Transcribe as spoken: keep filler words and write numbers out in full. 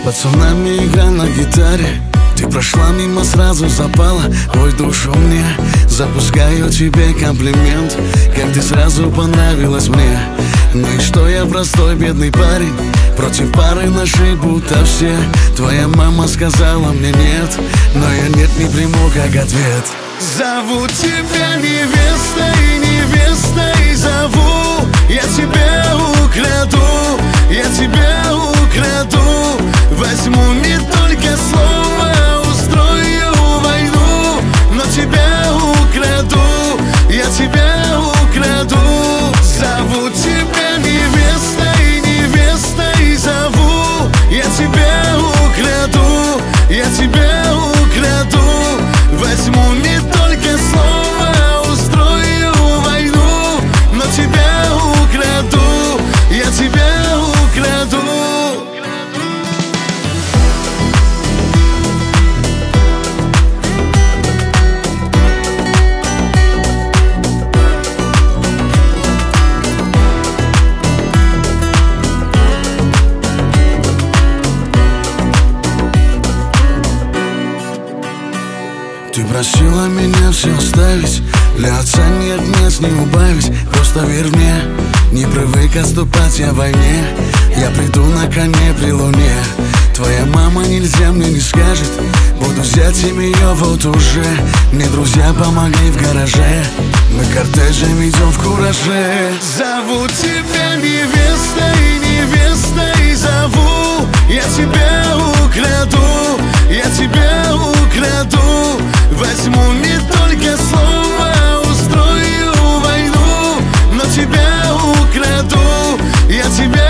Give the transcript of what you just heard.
Под цунами игра на гитаре. Ты прошла мимо, сразу запала. Ой, душу мне, запускаю тебе комплимент. Как ты сразу понравилась мне. Ну и что я простой бедный парень, против пары нашей будто все. Твоя мама сказала мне нет, но я нет не приму как ответ. Зовут тебя невестой, невестой зову. Я тебя украду, я тебя украду. Возьму не только слово, устрою войну. Но тебя украду, я тебя украду. Зовут тебя невестой, невестой зову. Я тебя украду, я тебя украду. Возьму не только слово, устрою войну. Но тебя украду, я тебя украду. Ты просила меня все оставить, для отца нет мест не убавить. Просто верь мне, не привык отступать я в войне. Я приду на коне при луне. Твоя мама нельзя мне не скажет. Буду зятем ее вот уже. Мне друзья помогли в гараже. Мы кортежем идем в кураже. Зовут тебя невестой, невестой зову. Я тебя украду, я тебя украду. Возьму не только слово, устрою войну. Но тебя украду, я тебя